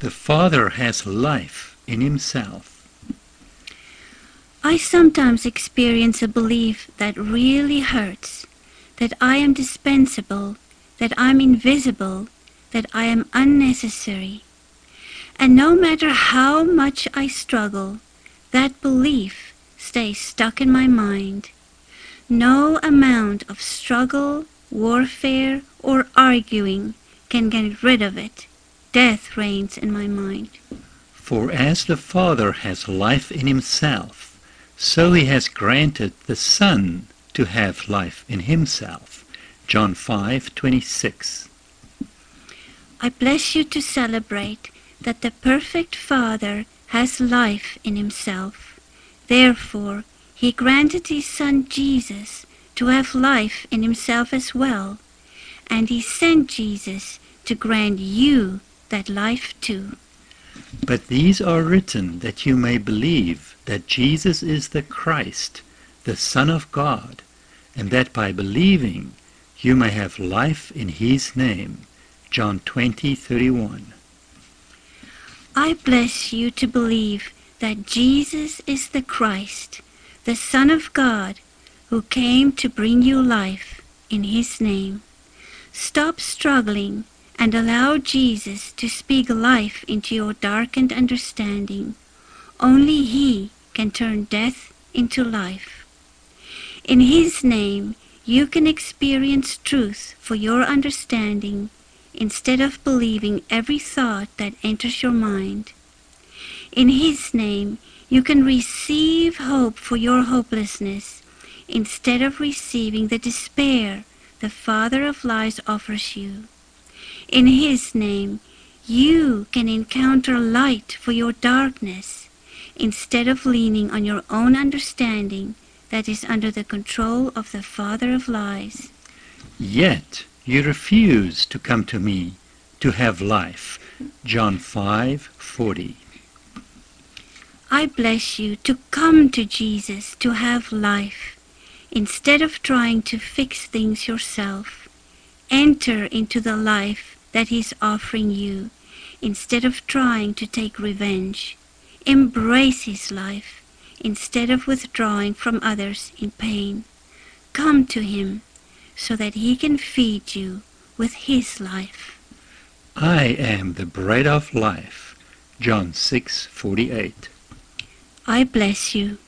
The Father has life in himself. I sometimes experience a belief that really hurts, that I am dispensable, that I'm invisible, that I am unnecessary. And no matter how much I struggle, that belief stays stuck in my mind. No amount of struggle, warfare, or arguing can get rid of it. Death reigns in my mind. For as the Father has life in himself, so he has granted the Son to have life in himself. John 5:26. I bless you to celebrate that the perfect Father has life in himself. Therefore, he granted his Son Jesus to have life in himself as well, and he sent Jesus to grant you that life too. But these are written that you may believe that Jesus is the Christ, the Son of God, and that by believing you may have life in his name. John 20:31. I bless you to believe that Jesus is the Christ, the Son of God, who came to bring you life in his name. Stop struggling and allow Jesus to speak life into your darkened understanding. Only he can turn death into life. In his name, you can experience truth for your understanding instead of believing every thought that enters your mind. In his name, you can receive hope for your hopelessness instead of receiving the despair the father of lies offers you. In his name, you can encounter light for your darkness instead of leaning on your own understanding that is under the control of the father of lies. Yet you refuse to come to me to have life. John 5:40. I bless you to come to Jesus to have life. Instead of trying to fix things yourself, enter into the life that he's offering you instead of trying to take revenge. Embrace his life instead of withdrawing from others in pain. Come to him so that he can feed you with his life. I am the bread of life. John 6:48. I bless you.